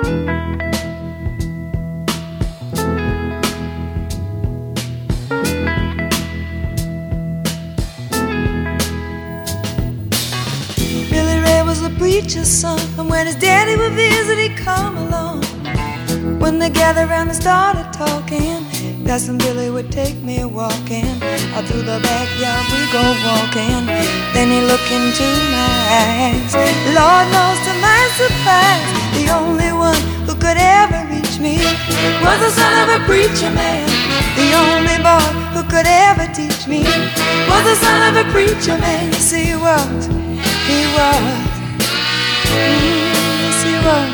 Preacher's son, and when his daddy would visit, he'd come along. When they gathered around and started talking, Cousin Billy would take me walking. Out through the backyard we go walking. Then he looked into my eyes. Lord knows to my surprise, the only one who could ever reach me was the son of a preacher man. The only boy who could ever teach me was the son of a preacher man. Yes, he was. He was. Yes, he was.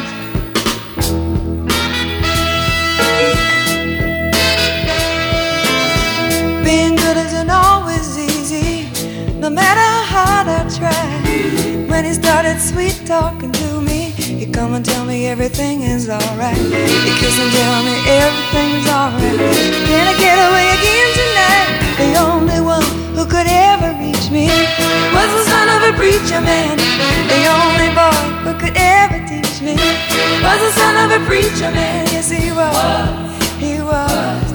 Being good isn't always easy, no matter how hard I try. When he started sweet talking to me, he'd come and tell me everything is alright. He'd kiss and tell me everything's alright. Can I get away again tonight? The only one who could ever reach me was the son of a preacher man. The only boy who could ever teach me was the son of a preacher man. Yes, he was. He was.